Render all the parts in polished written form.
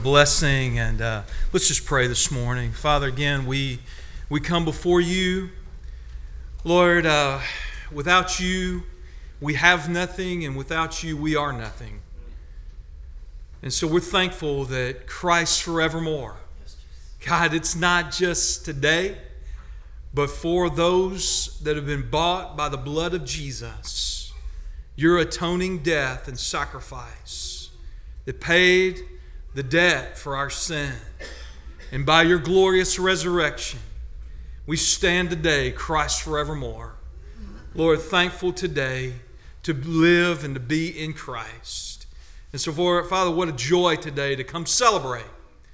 Blessing, and let's just pray this morning. Father, again, we come before you. Lord, without you, we have nothing, and without you, we are nothing. And so we're thankful that Christ forevermore. God, it's not just today, but for those that have been bought by the blood of Jesus, your atoning death and sacrifice that paid the debt for our sin. And by your glorious resurrection, we stand today, Christ forevermore. Lord, thankful today to live and to be in Christ. And so, Father, what a joy today to come celebrate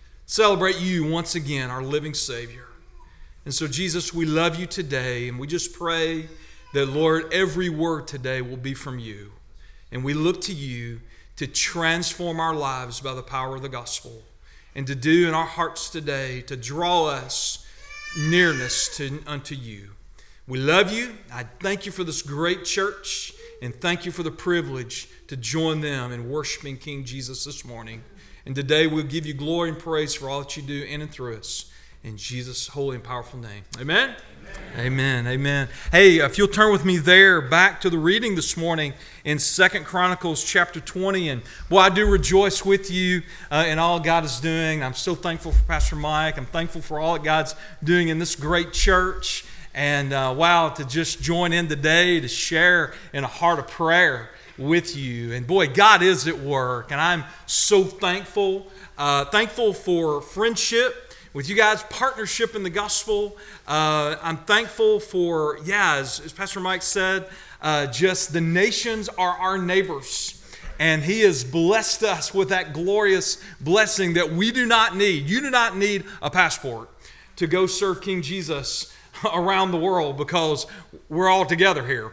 you once again, our living Savior. And so, Jesus, we love you today, and we just pray that, Lord, every word today will be from you. And we look to you to transform our lives by the power of the gospel, and to do in our hearts today to draw us nearness unto you. We love you. I thank you for this great church, and thank you for the privilege to join them in worshiping King Jesus this morning. And today we'll give you glory and praise for all that you do in and through us. In Jesus' holy and powerful name. Amen? Amen. Amen. Hey, if you'll turn with me there back to the reading this morning in 2 Chronicles chapter 20. And boy, I do rejoice with you in all God is doing. I'm so thankful for Pastor Mike. I'm thankful for all that God's doing in this great church. And wow, to just join in today to share in a heart of prayer with you. And boy, God is at work. And I'm so thankful. Thankful for friendship with you guys, partnership in the gospel. I'm thankful for, as Pastor Mike said, just the nations are our neighbors. And he has blessed us with that glorious blessing that we do not need. You do not need a passport to go serve King Jesus around the world, because we're all together here.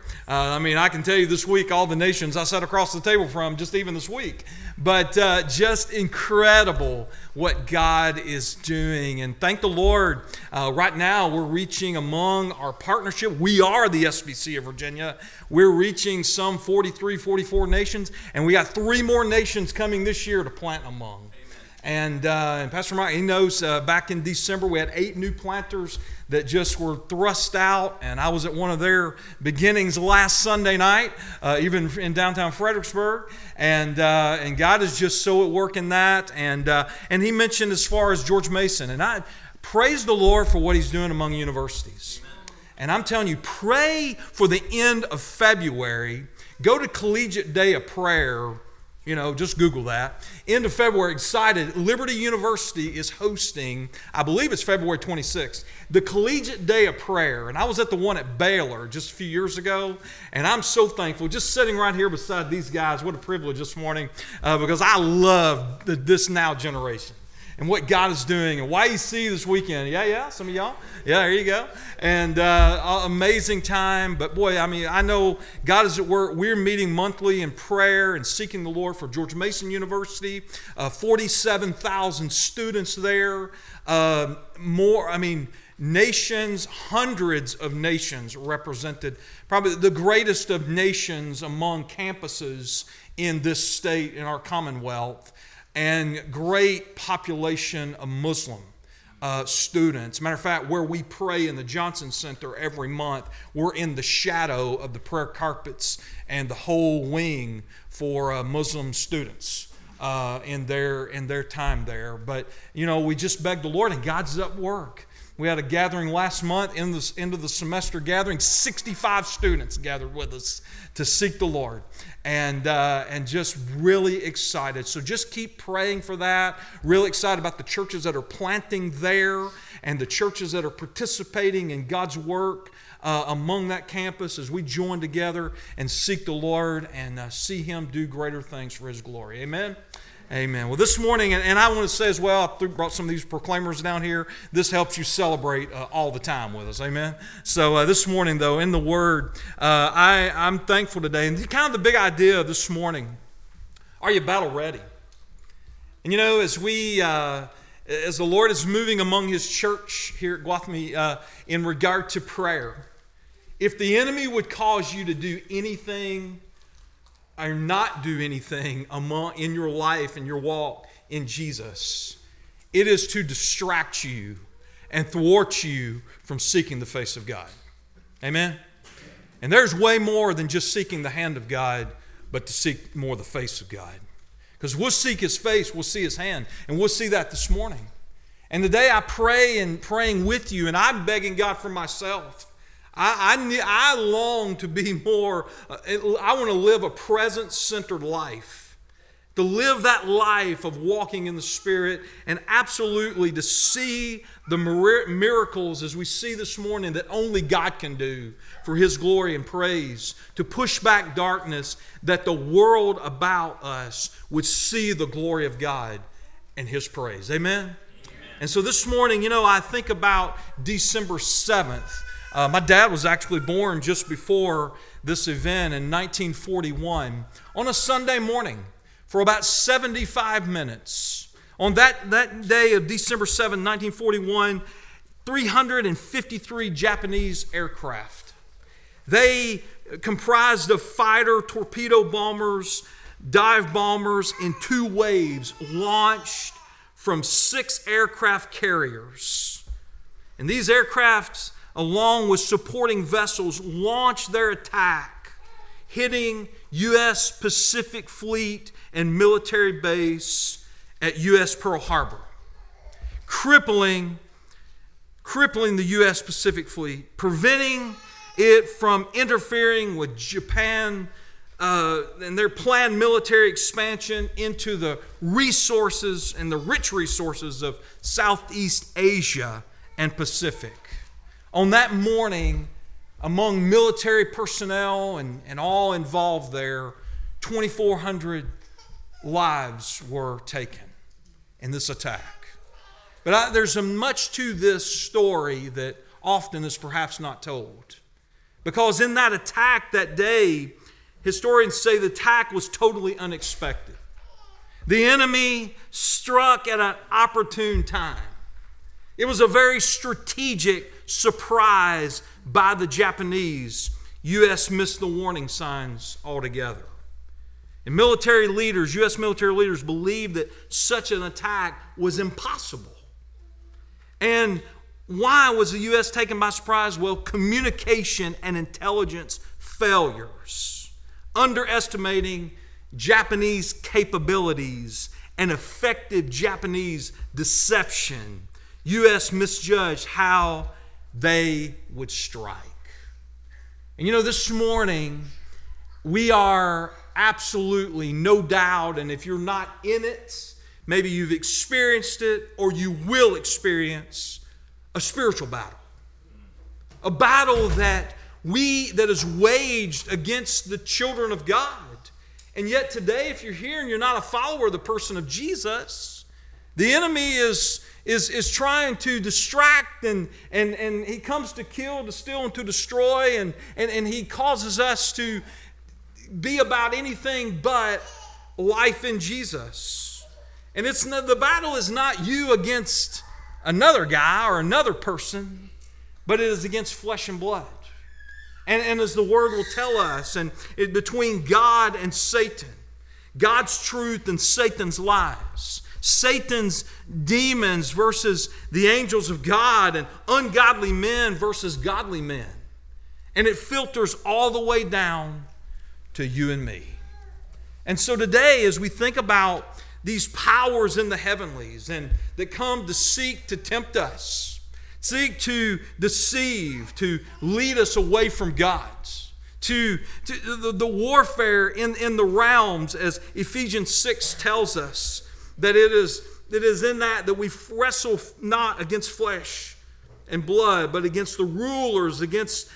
I can tell you this week, all the nations I sat across the table from just even this week. But just incredible what God is doing. And thank the Lord, right now we're reaching among our partnership. We are the SBC of Virginia. We're reaching some 43, 44 nations. And we got 3 more nations coming this year to plant among. And Pastor Mike, he knows back in December we had 8 new planters that just were thrust out, and I was at one of their beginnings last Sunday night, even in downtown Fredericksburg, and God is just so at work in that, and he mentioned as far as George Mason, and I praise the Lord for what he's doing among universities. And I'm telling you, pray for the end of February. Go to Collegiate Day of Prayer. Just Google that. End of February, excited. Liberty University is hosting, I believe it's February 26th, the Collegiate Day of Prayer. And I was at the one at Baylor just a few years ago. And I'm so thankful. Just sitting right here beside these guys, what a privilege this morning, because I love this now generation and what God is doing. And YEC this weekend. Yeah, some of y'all. Yeah, there you go. And amazing time. But boy, I know God is at work. We're meeting monthly in prayer and seeking the Lord for George Mason University. 47,000 students there. Nations, hundreds of nations represented. Probably the greatest of nations among campuses in this state, in our Commonwealth. And great population of Muslim students. Matter of fact, where we pray in the Johnson Center every month, we're in the shadow of the prayer carpets and the whole wing for Muslim students in their time there. But we just beg the Lord, and God's at work. We had a gathering last month, end of the semester gathering. 65 students gathered with us to seek the Lord, and just really excited. So just keep praying for that. Really excited about the churches that are planting there and the churches that are participating in God's work among that campus as we join together and seek the Lord and see Him do greater things for His glory. Amen. Amen. Well, this morning, and I want to say as well, I brought some of these proclaimers down here. This helps you celebrate all the time with us. Amen. So this morning, though, in the Word, I'm thankful today. And kind of the big idea this morning, are you battle ready? And as the Lord is moving among His church here at Gwathmey in regard to prayer, if the enemy would cause you to do anything or not do anything in your life and your walk in Jesus, it is to distract you and thwart you from seeking the face of God. Amen? And there's way more than just seeking the hand of God, but to seek more the face of God. Because we'll seek His face, we'll see His hand, and we'll see that this morning. And today I pray and praying with you, and I'm begging God for myself. I long to be more, I want to live a present-centered life. To live that life of walking in the Spirit, and absolutely to see the miracles as we see this morning that only God can do for His glory and praise. To push back darkness, that the world about us would see the glory of God and His praise. Amen? And so this morning, I think about December 7th. My dad was actually born just before this event in 1941 on a Sunday morning for about 75 minutes. On that day of December 7, 1941, 353 Japanese aircraft. They comprised of fighter, torpedo bombers, dive bombers in 2 waves launched from 6 aircraft carriers. And these aircrafts, along with supporting vessels, launched their attack, hitting U.S. Pacific Fleet and military base at U.S. Pearl Harbor, crippling the U.S. Pacific Fleet, preventing it from interfering with Japan and their planned military expansion into the resources and the rich resources of Southeast Asia and Pacific. On that morning, among military personnel and all involved there, 2,400 lives were taken in this attack. But there's much to this story that often is perhaps not told. Because in that attack that day, historians say the attack was totally unexpected. The enemy struck at an opportune time. It was a very strategic surprise by the Japanese. U.S. missed the warning signs altogether. And U.S. military leaders believed that such an attack was impossible. And why was the U.S. taken by surprise? Well, communication and intelligence failures, underestimating Japanese capabilities and effective Japanese deception. U.S. misjudged how they would strike. And this morning, we are absolutely, no doubt, and if you're not in it, maybe you've experienced it or you will experience a spiritual battle. A battle that is waged against the children of God. And yet today, if you're here and you're not a follower of the person of Jesus, the enemy is trying to distract and he comes to kill, to steal, and to destroy, and he causes us to be about anything but life in Jesus. And the battle is not you against another guy or another person, but it is against flesh and blood. And as the Word will tell us, between God and Satan, God's truth and Satan's lies, Satan's demons versus the angels of God, and ungodly men versus godly men. And it filters all the way down to you and me. And so today, as we think about these powers in the heavenlies and that come to seek to tempt us, seek to deceive, to lead us away from God, to the warfare in the realms, as Ephesians 6 tells us, that it is in that we wrestle not against flesh and blood, but against the rulers, against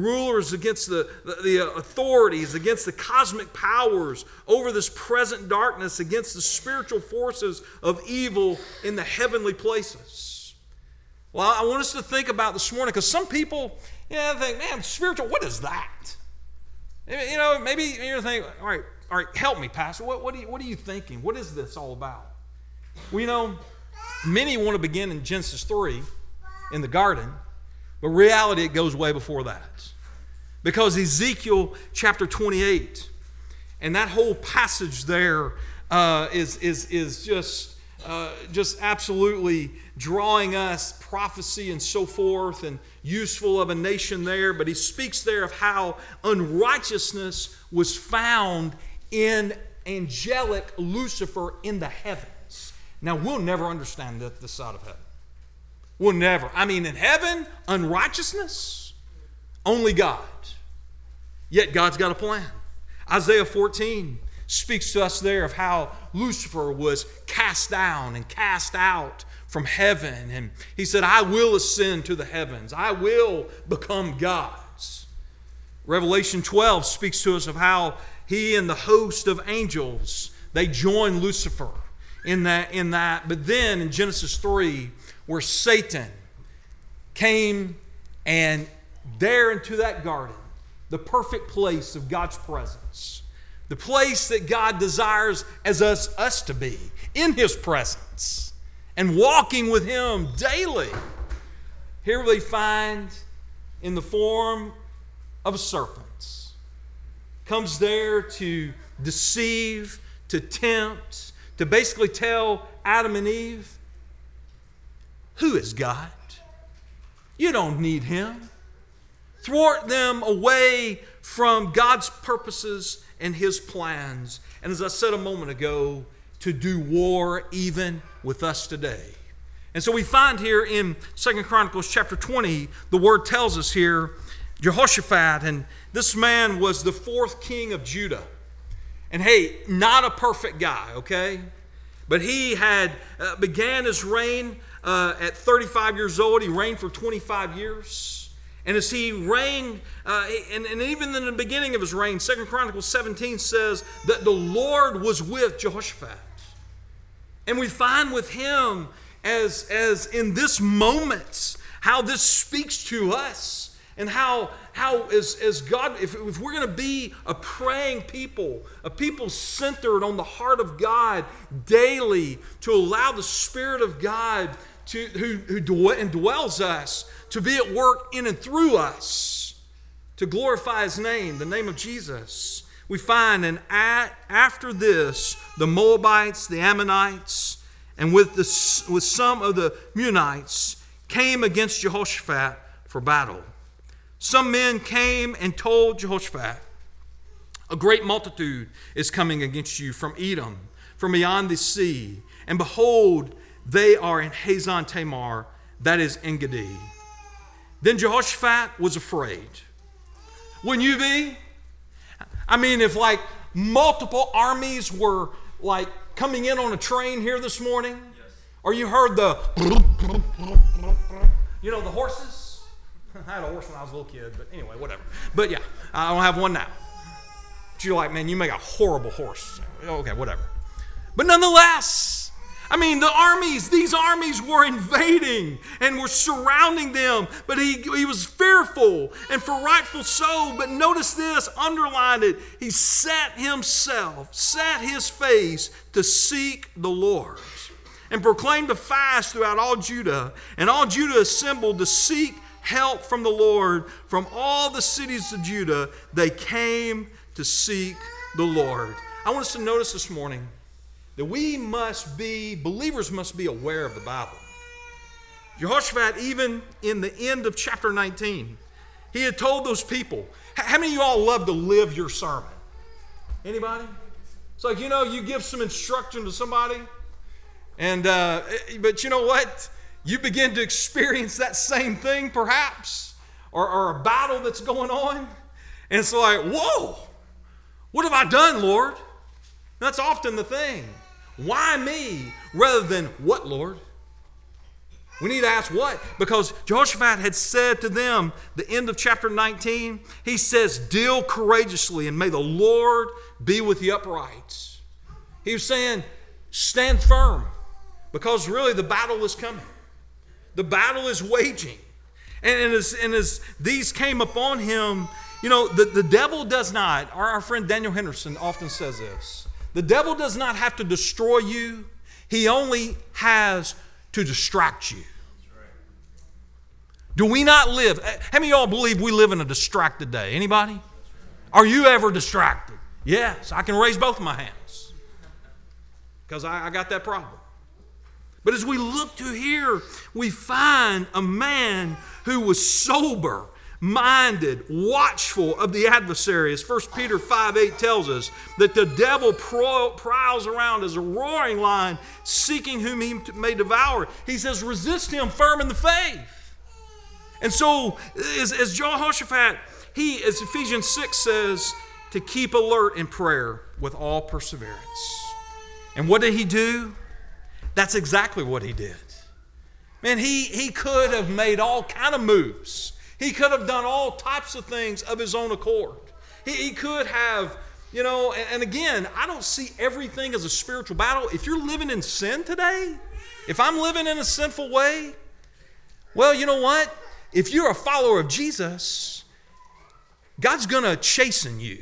the authorities, against the cosmic powers over this present darkness, against the spiritual forces of evil in the heavenly places. Well, I want us to think about this morning, because some people, think, man, spiritual, what is that? Maybe you're thinking, all right, help me, Pastor. What are you thinking? What is this all about? Well, many want to begin in Genesis 3 in the garden, but reality, it goes way before that. Because Ezekiel chapter 28, and that whole passage there is just just absolutely drawing us prophecy and so forth, and useful of a nation there. But he speaks there of how unrighteousness was found in angelic Lucifer in the heavens. Now, we'll never understand that this side of heaven. We'll never. I mean, in heaven, unrighteousness, only God. Yet God's got a plan. Isaiah 14 speaks to us there of how Lucifer was cast down and cast out from heaven. And he said, I will ascend to the heavens. I will become gods. Revelation 12 speaks to us of how he and the host of angels, they join Lucifer in that. But then in Genesis 3, where Satan came and there into that garden, the perfect place of God's presence, the place that God desires as us to be, in His presence, and walking with Him daily. Here they find in the form of a serpent. Comes there to deceive, to tempt, to basically tell Adam and Eve, who is God? You don't need Him. Thwart them away from God's purposes and His plans. And as I said a moment ago, to do war even with us today. And so we find here in 2 Chronicles chapter 20, the word tells us here, Jehoshaphat, and this man was the 4th king of Judah. And hey, not a perfect guy, okay? But he had began his reign at 35 years old. He reigned for 25 years. And as he reigned, and even in the beginning of his reign, 2 Chronicles 17 says that the Lord was with Jehoshaphat. And we find with him, as in this moment, how this speaks to us. And how as God, if we're going to be a praying people, a people centered on the heart of God daily, to allow the Spirit of God who indwells us to be at work in and through us, to glorify His name, the name of Jesus. We find, and after this, the Moabites, the Ammonites, and with some of the Meunites came against Jehoshaphat for battle. Some men came and told Jehoshaphat, a great multitude is coming against you from Edom, from beyond the sea. And behold, they are in Hazon Tamar, that is En Gedi. Then Jehoshaphat was afraid. Wouldn't you be? I mean, if like multiple armies were like coming in on a train here this morning, yes. Or you heard the, the horses. I had a horse when I was a little kid, but anyway, whatever. But yeah, I don't have one now. But you're like, man, you make a horrible horse. Okay, whatever. But nonetheless, I mean, these armies were invading and were surrounding them, but he was fearful, and for rightful so. But notice this, underline it, he set his face to seek the Lord, and proclaimed a fast throughout all Judah, and all Judah assembled to seek help from the Lord. From all the cities of Judah, they came to seek the Lord. I want us to notice this morning that believers must be aware of the Bible. Jehoshaphat, even in the end of chapter 19, he had told those people, how many of you all love to live your sermon? Anybody? It's like, you give some instruction to somebody, and but you know what? You begin to experience that same thing perhaps, or a battle that's going on. And it's like, whoa, what have I done, Lord? That's often the thing. Why me rather than what, Lord? We need to ask what? Because Jehoshaphat had said to them, the end of chapter 19, he says, deal courageously and may the Lord be with the upright. He was saying, stand firm, because really the battle is coming. The battle is waging. And as these came upon him, the devil does not, our friend Daniel Henderson often says this, the devil does not have to destroy you. He only has to distract you. Do we not live? How many of y'all believe we live in a distracted day? Anybody? Are you ever distracted? Yes, I can raise both of my hands because I got that problem. But as we look to here, we find a man who was sober, minded, watchful of the adversary. As 1 Peter 5:8 tells us, that the devil prowls around as a roaring lion, seeking whom he may devour. He says, resist him firm in the faith. And so, as Jehoshaphat, as Ephesians 6 says, to keep alert in prayer with all perseverance. And what did he do? That's exactly what he did. Man, he could have made all kind of moves. He could have done all types of things of his own accord. He could have, and again, I don't see everything as a spiritual battle. If you're living in sin today, if I'm living in a sinful way, well, you know what? If you're a follower of Jesus, God's going to chasten you.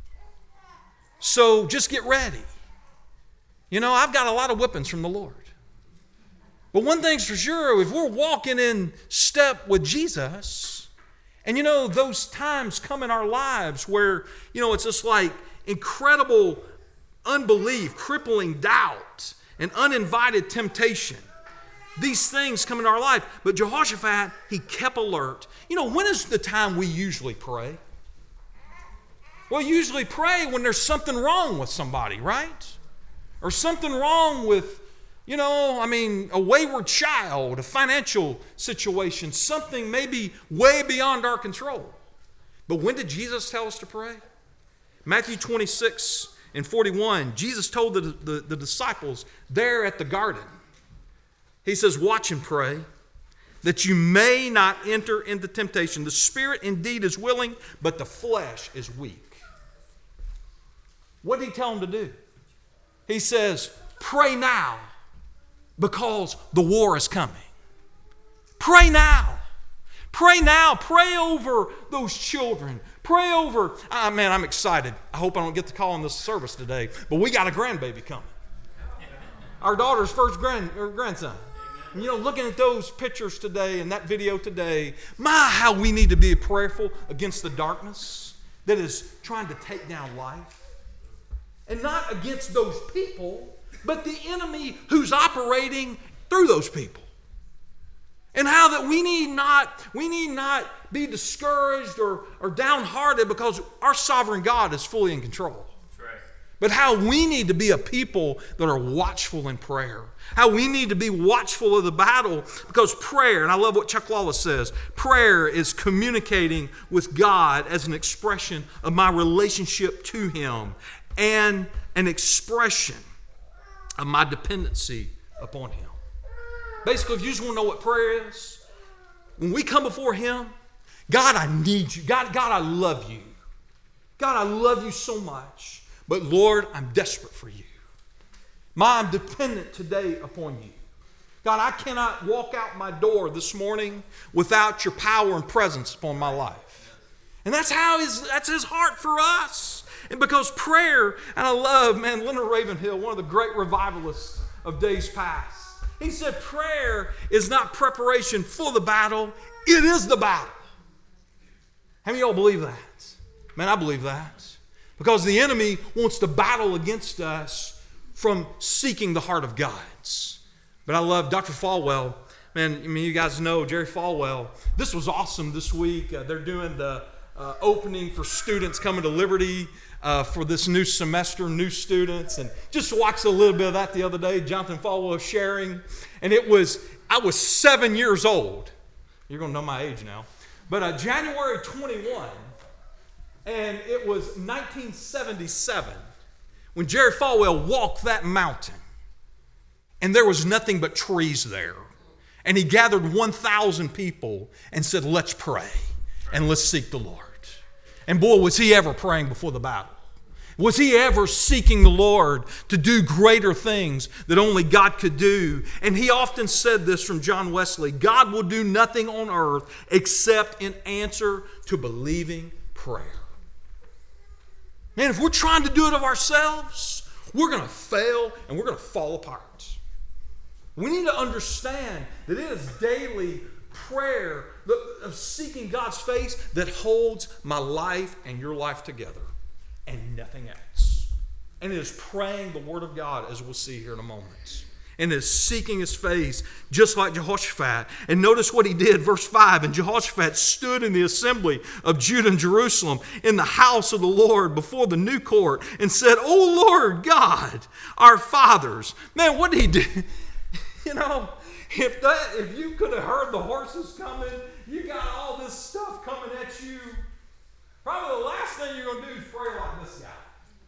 So just get ready. I've got a lot of whippings from the Lord. But one thing's for sure, if we're walking in step with Jesus, and those times come in our lives where, it's just like incredible unbelief, crippling doubt, and uninvited temptation. These things come in our life. But Jehoshaphat, he kept alert. When is the time we usually pray? Well, usually pray when there's something wrong with somebody, right? Or something wrong with, a wayward child, a financial situation, something maybe way beyond our control. But when did Jesus tell us to pray? Matthew 26:41, Jesus told the disciples there at the garden, he says, watch and pray, that you may not enter into temptation. The spirit indeed is willing, but the flesh is weak. What did he tell them to do? He says, pray now, because the war is coming. Pray now. Pray now. Pray over those children. Pray over, man, I'm excited. I hope I don't get the call in this service today, but we got a grandbaby coming. Our daughter's first grandson. Looking at those pictures today and that video today, how we need to be prayerful against the darkness that is trying to take down life. And not against those people, but the enemy who's operating through those people. And how that we need not be discouraged or downhearted because our sovereign God is fully in control. That's right. But how we need to be a people that are watchful in prayer. How we need to be watchful of the battle, because prayer, and I love what Chuck Lawless says, prayer is communicating with God as an expression of my relationship to Him and an expression of my dependency upon Him. Basically, if you just want to know what prayer is, when we come before Him, God, I need you. God, I love you. God, I love you so much. But Lord, I'm desperate for you. I'm dependent today upon you. God, I cannot walk out my door this morning without your power and presence upon my life. And that's His heart for us. And because prayer, and I love, Leonard Ravenhill, one of the great revivalists of days past. He said prayer is not preparation for the battle, it is the battle. How many of y'all believe that? Man, I believe that. Because the enemy wants to battle against us from seeking the heart of God. But I love Dr. Falwell. You guys know Jerry Falwell. This was awesome this week. They're doing the opening for students coming to Liberty for this new semester, new students. And just watched a little bit of that the other day. Jonathan Falwell sharing. And I was 7 years old. You're going to know my age now. But January 21, and it was 1977, when Jerry Falwell walked that mountain. And there was nothing but trees there. And he gathered 1,000 people and said, let's pray and let's seek the Lord. And boy, was he ever praying before the battle. Was he ever seeking the Lord to do greater things that only God could do? And he often said this from John Wesley, God will do nothing on earth except in answer to believing prayer. Man, if we're trying to do it of ourselves, we're going to fail and we're going to fall apart. We need to understand that it is daily prayer of seeking God's face that holds my life and your life together and nothing else. And it is praying the Word of God, as we'll see here in a moment. and is seeking his face, just like Jehoshaphat. And notice what he did, verse 5. And Jehoshaphat stood in the assembly of Judah and Jerusalem in the house of the Lord before the new court and said, O Lord God, our fathers. Man, what did he do? You know, if you could have heard the horses coming, you got all this stuff coming at you, probably the last thing you're going to do is pray like this guy.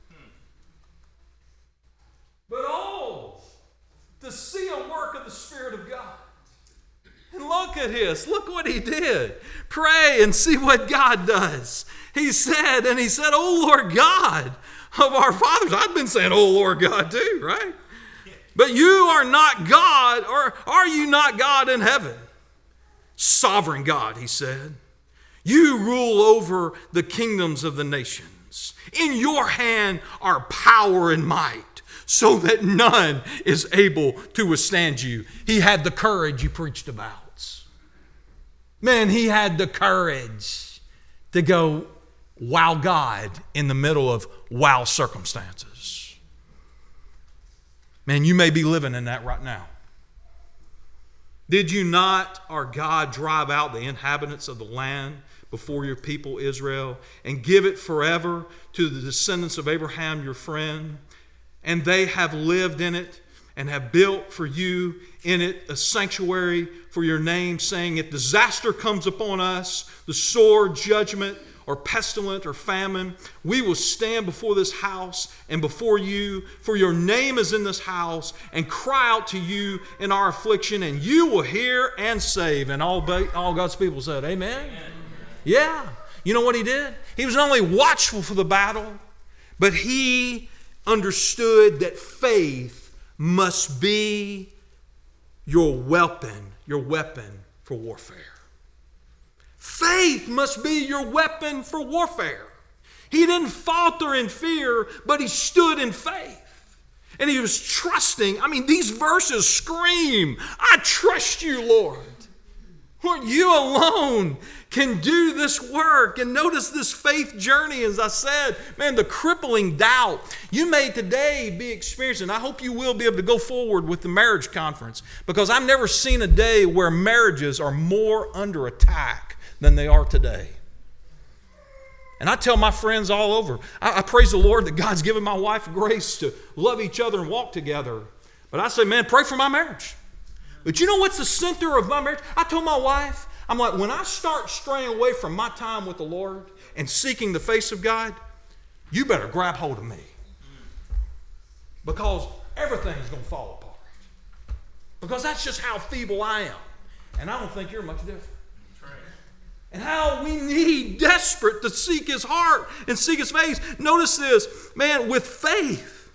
But to see a work of the Spirit of God. And look at this. Look what he did. Pray and see what God does. He said, O Lord God of our fathers. I've been saying, O Lord God too, right? But you are not God, or are you not God in heaven? Sovereign God, he said. You rule over the kingdoms of the nations. In your hand are power and might, so that none is able to withstand you. He had the courage you preached about. Man, he had the courage to go wow God in the middle of wow circumstances. Man, you may be living in that right now. Did you not, our God, drive out the inhabitants of the land before your people Israel and give it forever to the descendants of Abraham, your friend? And they have lived in it and have built for you in it a sanctuary for your name, saying, if disaster comes upon us, the sword, judgment, or pestilence or famine, we will stand before this house and before you, for your name is in this house, and cry out to you in our affliction, and you will hear and save. And all God's people said, amen? Amen. Yeah. You know what he did? He was not only watchful for the battle, but he understood that faith must be your weapon for warfare. Faith must be your weapon for warfare. He didn't falter in fear, but he stood in faith. And he was trusting. I mean, these verses scream, I trust you, Lord. Lord, you alone can do this work. And notice this faith journey, as I said, man, the crippling doubt. You may today be experiencing, I hope you will be able to go forward with the marriage conference, because I've never seen a day where marriages are more under attack than they are today. And I tell my friends all over, I praise the Lord that God's given my wife grace to love each other and walk together. But I say, man, pray for my marriage. But you know what's the center of my marriage? I told my wife, I'm like, when I start straying away from my time with the Lord and seeking the face of God, you better grab hold of me. Because everything's going to fall apart. Because that's just how feeble I am. And I don't think you're much different. And how we need desperate to seek his heart and seek his face. Notice this, man, with faith,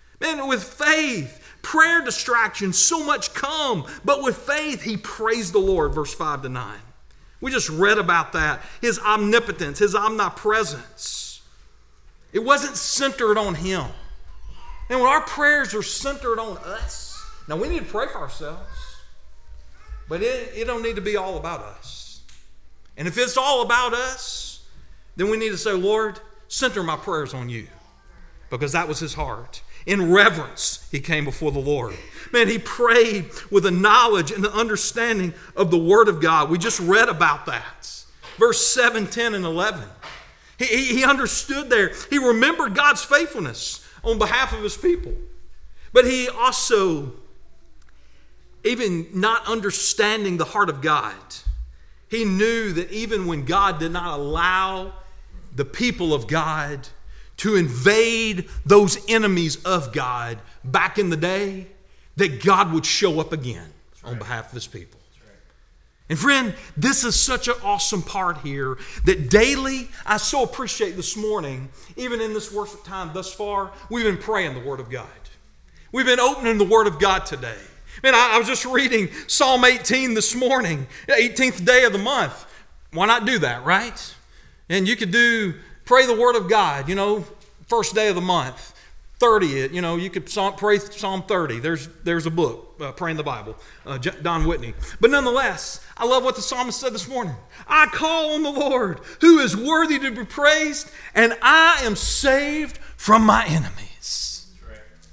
prayer distractions so much come, but with faith he praised the Lord, verse 5-9. We just read about that, his omnipotence, his omnipresence. It wasn't centered on him. And when our prayers are centered on us, now we need to pray for ourselves, but it don't need to be all about us. And if it's all about us, then we need to say, Lord, center my prayers on you. Because that was his heart. In reverence, he came before the Lord. Man, he prayed with a knowledge and an understanding of the Word of God. We just read about that. Verse 7, 10, and 11. He understood there. He remembered God's faithfulness on behalf of his people. But he also, even not understanding the heart of God, he knew that even when God did not allow the people of God to invade those enemies of God back in the day, that God would show up again on behalf of his people. And friend, this is such an awesome part here that daily, I so appreciate this morning, even in this worship time thus far, we've been praying the Word of God. We've been opening the Word of God today. Man, I was just reading Psalm 18 this morning, 18th day of the month. Why not do that, right? And you could pray the Word of God, first day of the month, 30th, you could pray Psalm 30. There's a book, Praying the Bible, Don Whitney. But nonetheless, I love what the psalmist said this morning. I call on the Lord, who is worthy to be praised, and I am saved from my enemies.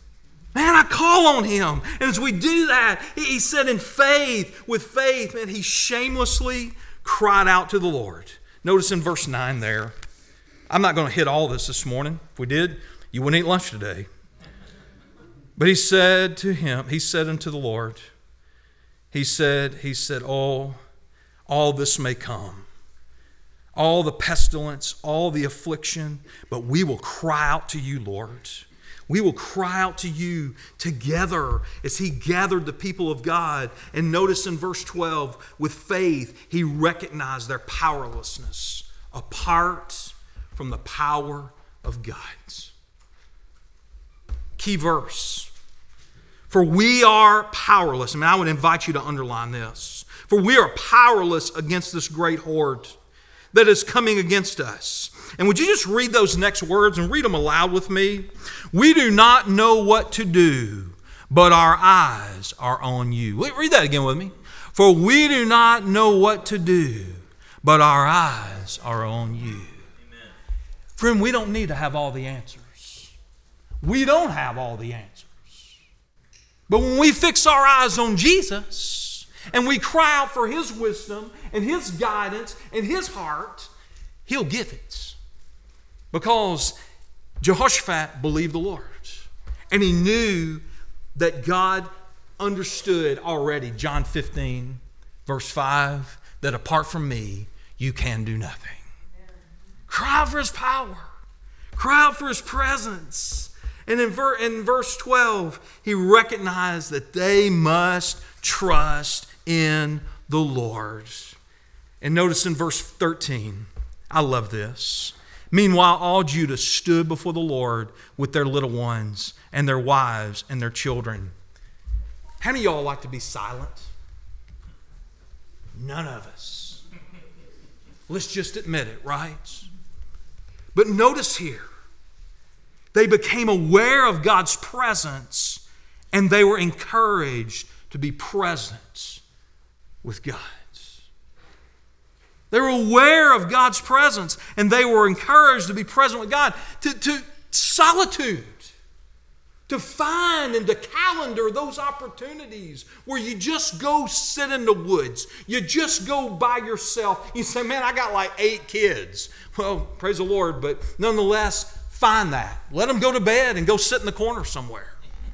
Man, I call on him. And as we do that, he said in faith, with faith, man, he shamelessly cried out to the Lord. Notice in verse 9 there. I'm not going to hit all this morning. If we did, you wouldn't eat lunch today. But he said unto the Lord, he said, oh, all this may come. All the pestilence, all the affliction, but we will cry out to you, Lord. We will cry out to you together as he gathered the people of God. And notice in verse 12, with faith, he recognized their powerlessness apart from the power of God. Key verse. For we are powerless. I would invite you to underline this. For we are powerless against this great horde that is coming against us. And would you just read those next words and read them aloud with me? We do not know what to do, but our eyes are on you. Read that again with me. For we do not know what to do, but our eyes are on you. Amen. Friend, we don't need to have all the answers. We don't have all the answers. But when we fix our eyes on Jesus and we cry out for his wisdom and his guidance and his heart, he'll give it. Because Jehoshaphat believed the Lord. And he knew that God understood already, John 15, verse 5, that apart from me, you can do nothing. Cry out for his power. Cry out for his presence. And in verse 12, he recognized that they must trust in the Lord. And notice in verse 13, I love this. Meanwhile, all Judah stood before the Lord with their little ones and their wives and their children. How many of y'all like to be silent? None of us. Let's just admit it, right? But notice here, they became aware of God's presence and they were encouraged to be present with God. They were aware of God's presence and they were encouraged to be present with God. To solitude. To find and to calendar those opportunities where you just go sit in the woods. You just go by yourself. You say, man, I got like 8 kids. Well, praise the Lord, but nonetheless, find that. Let them go to bed and go sit in the corner somewhere.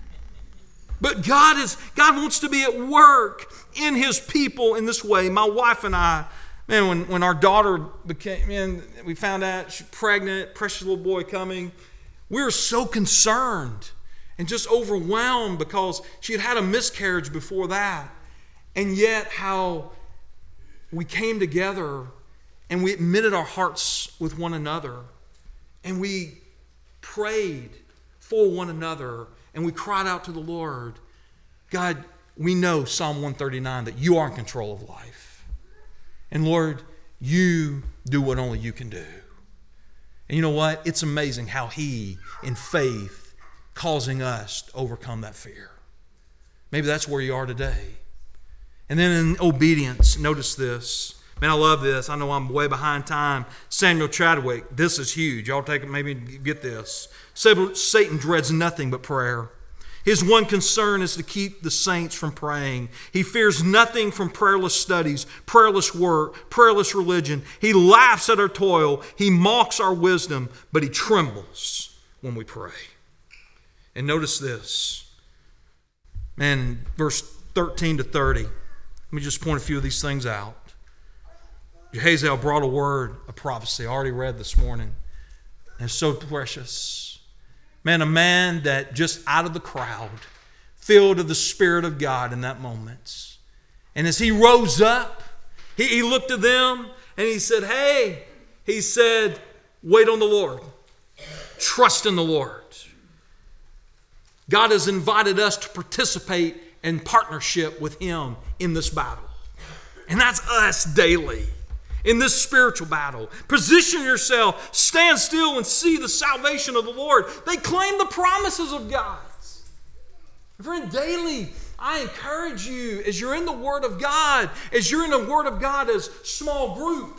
But God wants to be at work in his people in this way. My wife and I, man, when our daughter we found out she's pregnant, precious little boy coming, we were so concerned and just overwhelmed because she had had a miscarriage before that. And yet how we came together and we admitted our hearts with one another and we prayed for one another and we cried out to the Lord, God, we know Psalm 139 that you are in control of life. And Lord, you do what only you can do. And you know what? It's amazing how he, in faith, causing us to overcome that fear. Maybe that's where you are today. And then in obedience, notice this. Man, I love this. I know I'm way behind time. Samuel Chadwick, this is huge. Y'all take it, maybe get this. Satan dreads nothing but prayer. His one concern is to keep the saints from praying. He fears nothing from prayerless studies, prayerless work, prayerless religion. He laughs at our toil. He mocks our wisdom, but he trembles when we pray. And notice this. Man, verse 13 to 30. Let me just point a few of these things out. Jehaziel brought a word of prophecy. I already read this morning. And it's so precious. Man, a man that just out of the crowd, filled with the Spirit of God in that moment. And as he rose up, he looked at them and he said, hey, he said, wait on the Lord. Trust in the Lord. God has invited us to participate in partnership with him in this battle. And that's us daily in this spiritual battle. Position yourself, stand still and see the salvation of the Lord. They claim the promises of God. Friend, daily, I encourage you as you're in the Word of God, as you're in the Word of God as small groups,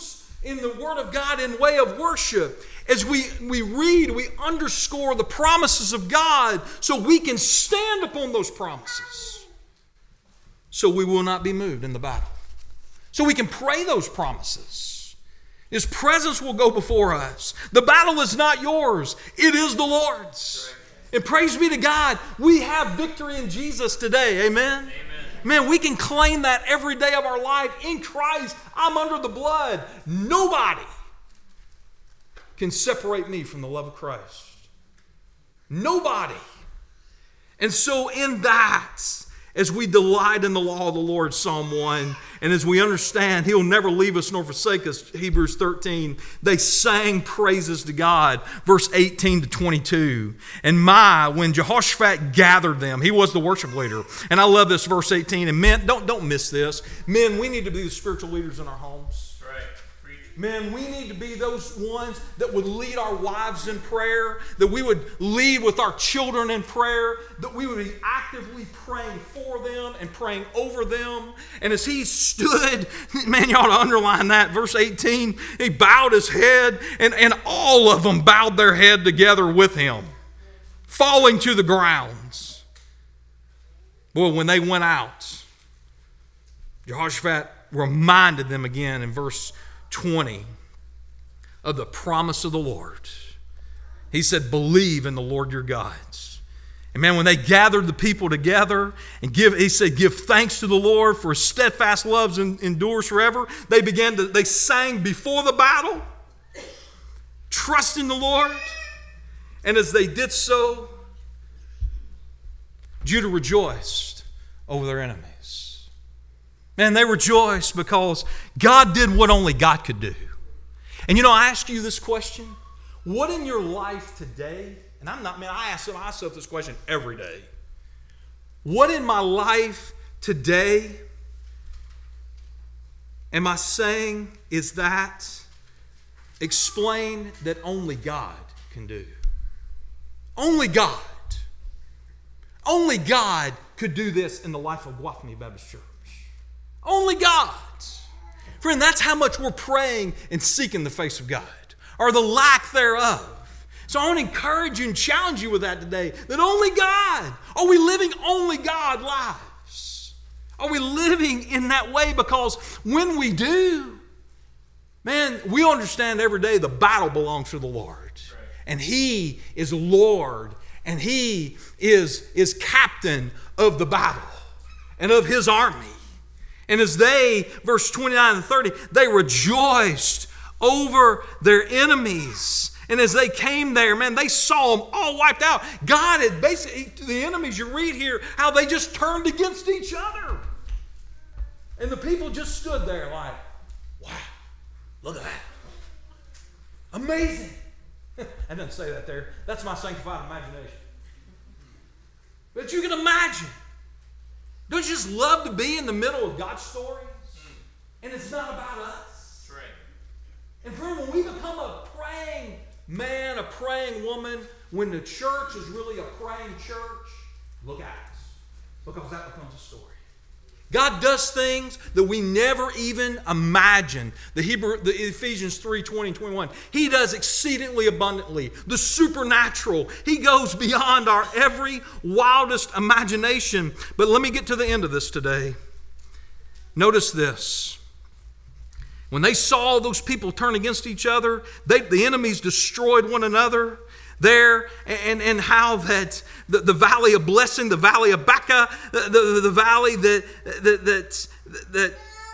in the Word of God in way of worship. As we read, we underscore the promises of God so we can stand upon those promises. So we will not be moved in the battle. So we can pray those promises. His presence will go before us. The battle is not yours. It is the Lord's. And praise be to God, we have victory in Jesus today. Amen? Amen. Man, we can claim that every day of our life. In Christ, I'm under the blood. Nobody can separate me from the love of Christ. Nobody. And so in that, as we delight in the law of the Lord, Psalm 1, and as we understand He'll never leave us nor forsake us, Hebrews 13, they sang praises to God, verse 18 to 22. And when Jehoshaphat gathered them, he was the worship leader. And I love this verse 18. And men, don't miss this. Men, we need to be the spiritual leaders in our homes. Men, we need to be those ones that would lead our wives in prayer, that we would lead with our children in prayer, that we would be actively praying for them and praying over them. And as he stood, man, you ought to underline that, verse 18, he bowed his head, and all of them bowed their head together with him, falling to the ground. Boy, when they went out, Jehoshaphat reminded them again in verse 20 of the promise of the Lord. He said, believe in the Lord your God. And man, when they gathered the people together and he said, give thanks to the Lord for His steadfast love endures forever. They sang before the battle, trust in the Lord. And as they did so, Judah rejoiced over their enemies. Man, they rejoiced because God did what only God could do. And I ask you this question. What in your life today, and I ask myself this question every day. What in my life today am I saying is that explain that only God can do? Only God. Only God could do this in the life of Guafni Baptist Church. Only God. Friend, that's how much we're praying and seeking the face of God, or the lack thereof. So I want to encourage you and challenge you with that today, that only God. Are we living only God lives? Are we living in that way? Because when we do, man, we understand every day the battle belongs to the Lord. Right. And He is Lord, and He is captain of the battle and of His army. And as verse 29 and 30, they rejoiced over their enemies. And as they came there, man, they saw them all wiped out. God had basically, the enemies, you read here, how they just turned against each other. And the people just stood there like, wow, look at that. Amazing. I didn't say that there. That's my sanctified imagination. But you can imagine. Don't you just love to be in the middle of God's stories? And it's not about us. Right. And friend, when we become a praying man, a praying woman, when the church is really a praying church, look out. Because that becomes a story. God does things that we never even imagined. The Ephesians 3:20 and 21. He does exceedingly abundantly. The supernatural. He goes beyond our every wildest imagination. But let me get to the end of this today. Notice this. When they saw those people turn against each other, the enemies destroyed one another there, and how that the valley of blessing, the valley of Baca, the valley that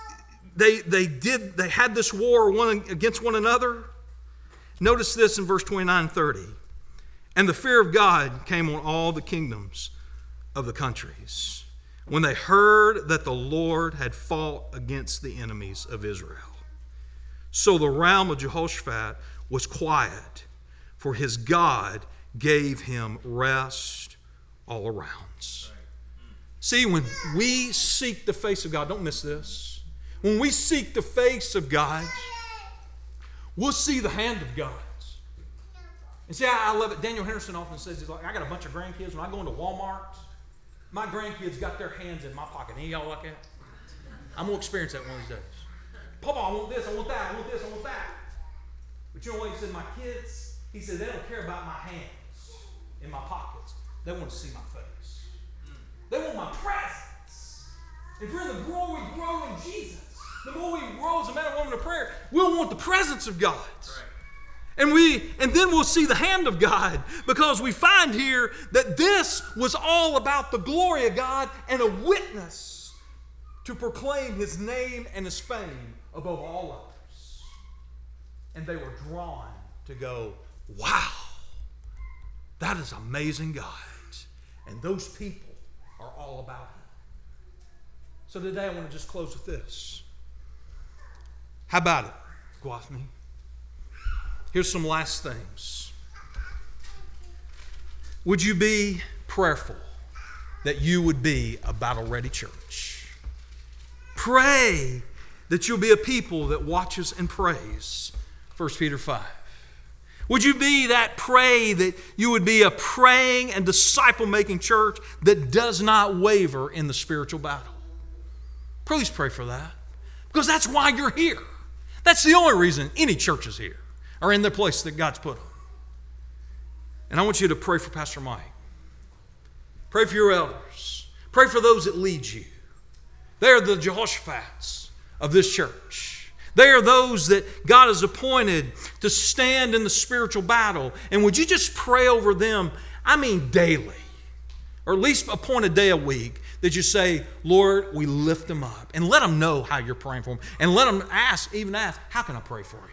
they had this war one against one another. Notice this in verse 29 and 30. And the fear of God came on all the kingdoms of the countries when they heard that the Lord had fought against the enemies of Israel. So the realm of Jehoshaphat was quiet, for his God gave him rest all around. See, when we seek the face of God, don't miss this. When we seek the face of God, we'll see the hand of God. And see, I love it. Daniel Henderson often says, he's like, I got a bunch of grandkids. When I go into Walmart, my grandkids got their hands in my pocket. Any of y'all like that? I'm going to experience that one of these days. Papa, I want this, I want that, I want this, I want that. But you know what he said to my kids? He said, they don't care about my hands in my pockets. They want to see my face. They want my presence. And friend, the more we grow in Jesus, the more we grow as a man and woman of prayer, we'll want the presence of God. And then we'll see the hand of God, because we find here that this was all about the glory of God and a witness to proclaim His name and His fame above all others. And they were drawn to go, wow, that is amazing God. And those people are all about Him. So today I want to just close with this. How about it? Go with me. Here's some last things. Would you be prayerful that you would be a battle-ready church? Pray that you'll be a people that watches and prays. 1 Peter 5. Would you be that pray that you would be a praying and disciple-making church that does not waver in the spiritual battle? Please pray for that, because that's why you're here. That's the only reason any church is here, or in the place that God's put them. And I want you to pray for Pastor Mike. Pray for your elders. Pray for those that lead you. They are the Jehoshaphat's of this church. They are those that God has appointed to stand in the spiritual battle. And would you just pray over them, daily, or at least appoint a day a week, that you say, Lord, we lift them up. And let them know how you're praying for them. And let them ask, how can I pray for you?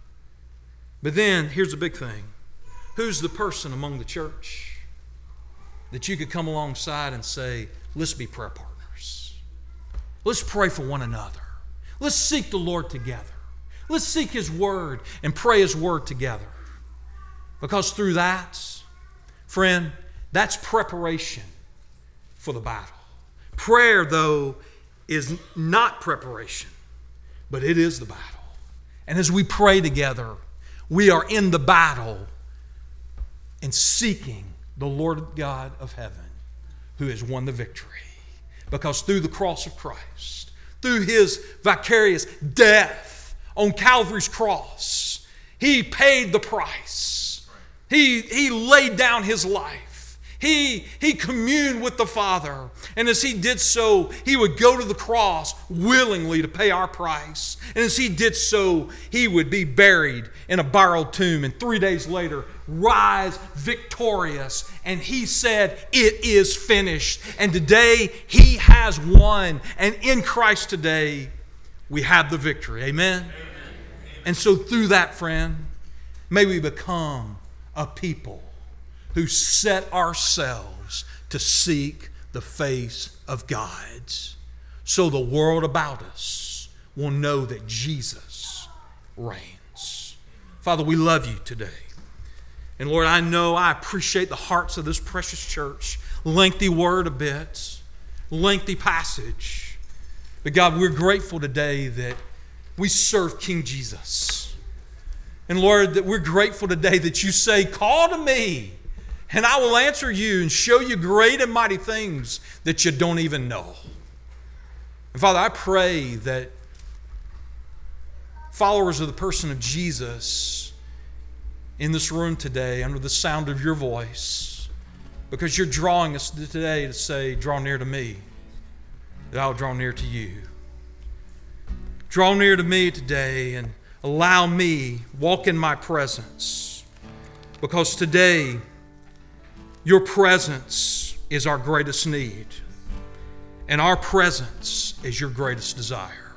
But then, here's the big thing. Who's the person among the church that you could come alongside and say, let's be prayer partners. Let's pray for one another. Let's seek the Lord together. Let's seek His Word and pray His Word together. Because through that, friend, that's preparation for the battle. Prayer, though, is not preparation, but it is the battle. And as we pray together, we are in the battle and seeking the Lord God of heaven, who has won the victory. Because through the cross of Christ, through His vicarious death on Calvary's cross, He paid the price. He laid down His life. He communed with the Father. And as He did so, He would go to the cross willingly to pay our price. And as He did so, He would be buried in a borrowed tomb. And 3 days later, rise victorious. And He said, it is finished. And today, He has won. And in Christ today, we have the victory. Amen? Amen. And so through that, friend, may we become a people who set ourselves to seek the face of God, so the world about us will know that Jesus reigns. Father, we love You today. And Lord, I appreciate the hearts of this precious church. Lengthy word a bit, lengthy passage. But God, we're grateful today that we serve King Jesus. And Lord, that we're grateful today that You say, call to me, and I will answer you and show you great and mighty things that you don't even know. And Father, I pray that followers of the person of Jesus in this room today, under the sound of Your voice, because You're drawing us today to say, draw near to me, that I'll draw near to You. Draw near to me today and allow me walk in My presence, because today Your presence is our greatest need, and our presence is Your greatest desire.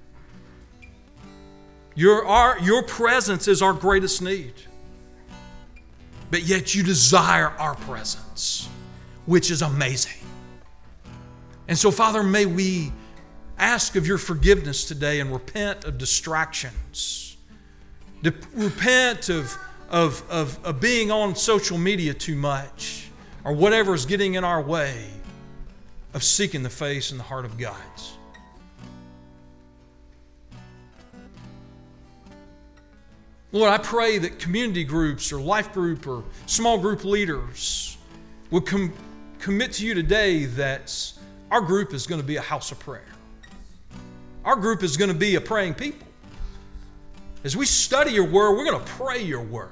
Your presence is our greatest need, but yet You desire our presence, which is amazing. And so, Father, may we ask of Your forgiveness today and repent of distractions, repent of being on social media too much, or whatever is getting in our way of seeking the face and the heart of God. Lord, I pray that community groups or life group or small group leaders would commit to You today that our group is going to be a house of prayer. Our group is going to be a praying people. As we study your word, we're going to pray your word.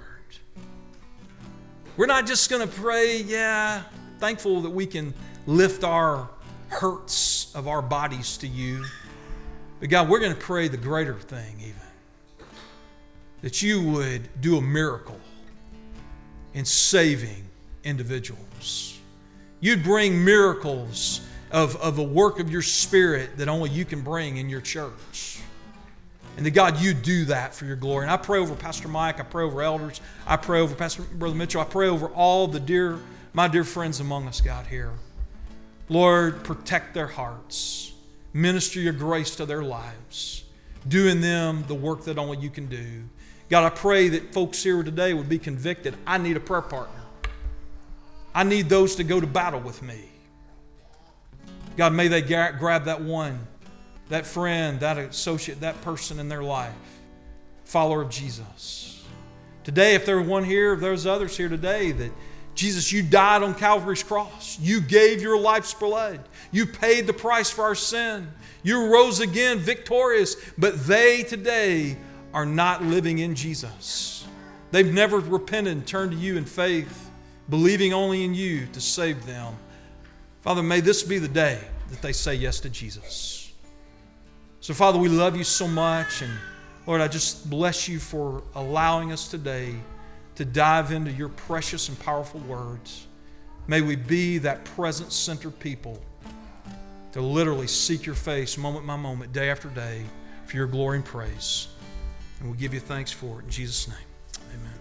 We're not just going to pray, thankful that we can lift our hurts of our bodies to you. But God, we're going to pray the greater thing even. That you would do a miracle in saving individuals. You'd bring miracles of a work of your Spirit that only you can bring in your church. And that God, you do that for your glory. And I pray over Pastor Mike. I pray over elders. I pray over Brother Mitchell. I pray over all my dear friends among us, God, here. Lord, protect their hearts. Minister your grace to their lives. Do in them the work that only you can do. God, I pray that folks here today would be convicted. I need a prayer partner. I need those to go to battle with me. God, may they grab that one, that friend, that associate, that person in their life, follower of Jesus. Today, if there's one here, if there's others here today that Jesus, you died on Calvary's cross. You gave your life's blood. You paid the price for our sin. You rose again victorious, but they today are not living in Jesus. They've never repented and turned to you in faith, believing only in you to save them. Father, may this be the day that they say yes to Jesus. So, Father, we love you so much, and Lord, I just bless you for allowing us today to dive into your precious and powerful words. May we be that present-centered people to literally seek your face moment by moment, day after day, for your glory and praise. And we give you thanks for it in Jesus' name. Amen.